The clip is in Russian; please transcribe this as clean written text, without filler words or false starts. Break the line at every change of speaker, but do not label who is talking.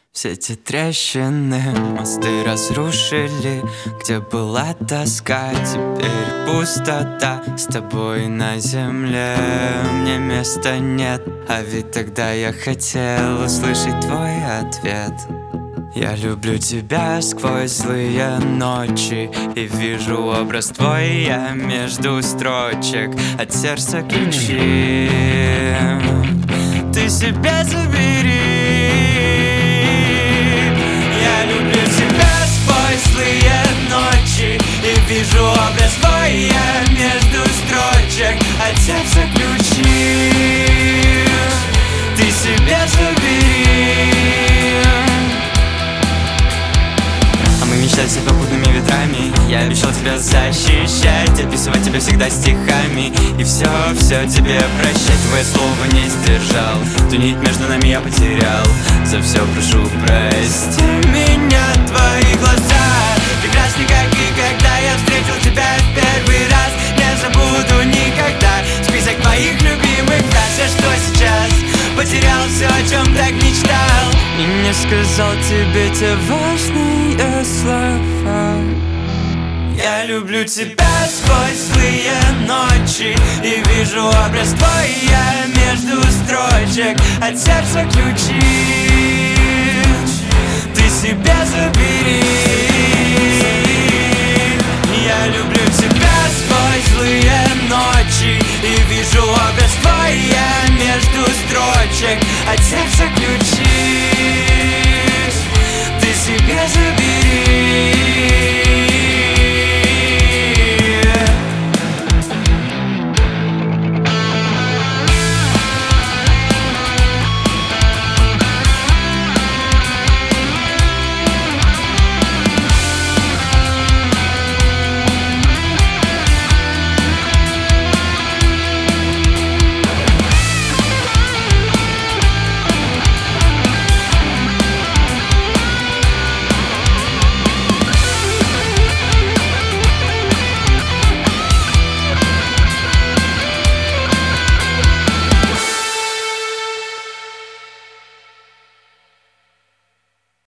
Все эти трещины, мосты разрушили. Где была тоска, теперь пустота. С тобой на земле мне места нет. А ведь тогда я хотел услышать твой ответ. Я люблю тебя сквозь злые ночи и вижу образ твой я между строчек. От сердца ключи ты себе забери. Я люблю тебя сквозь злые ночи и вижу образ твой я между строчек. От сердца ключи ты себе забери. Мечтать себя попутными ветрами. Я обещал тебя защищать, описывать тебя всегда стихами. И все тебе прощать. Твое слово не сдержал, ту нить между нами я потерял. За все прошу прости меня, твои глаза прекрасней, как и когда я встретил тебя в первый раз. Не забуду никогда список твоих любимых фраз. Я что сейчас потерял все, о чем так мечтал, и не сказал тебе те важные слова. Я люблю тебя сквозь злые ночи и вижу образ твой я между строчек. От сердца ключи ты себе забери. Я люблю тебя сквозь злые ночи и вижу образ твой я между строчек. От сердца ключи